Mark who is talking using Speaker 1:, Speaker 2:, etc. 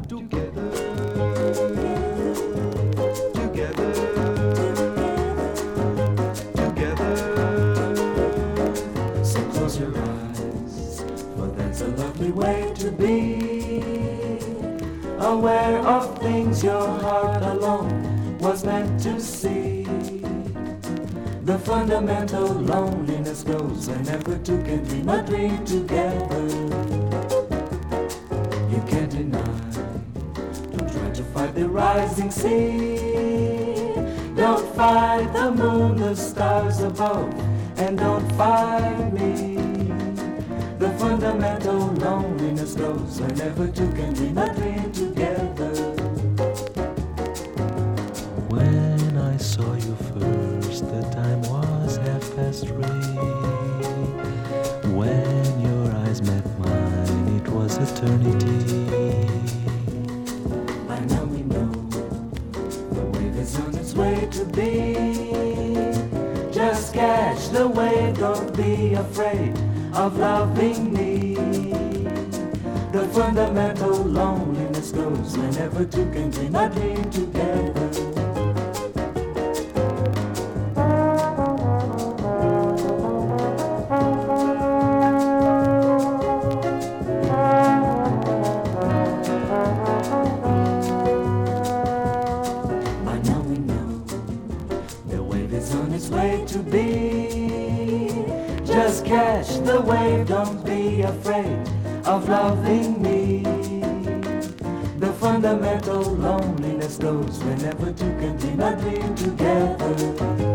Speaker 1: together, together, together. So close your eyes, for that's a lovely way to be. Aware of things your heart alone was meant to see. The fundamental loneliness grows whenever two can dream a dream together. You can't deny, don't try to fight the rising sea. Don't fight the moon, the stars above, and don't fight me. The fundamental loneliness grows whenever two can dream a dream together.
Speaker 2: When I saw you first, the time was 3:30. When your eyes met mine, it was eternity.
Speaker 1: By now we know the wave is on its way to be. Just catch the wave, don't be afraid of loving me. The fundamental loneliness grows whenever two can dream a dream together. By now we know the wave is on its way to be. Just catch the wave, don't be afraid of loving me. The fundamental loneliness goes whenever two can dream a dream together.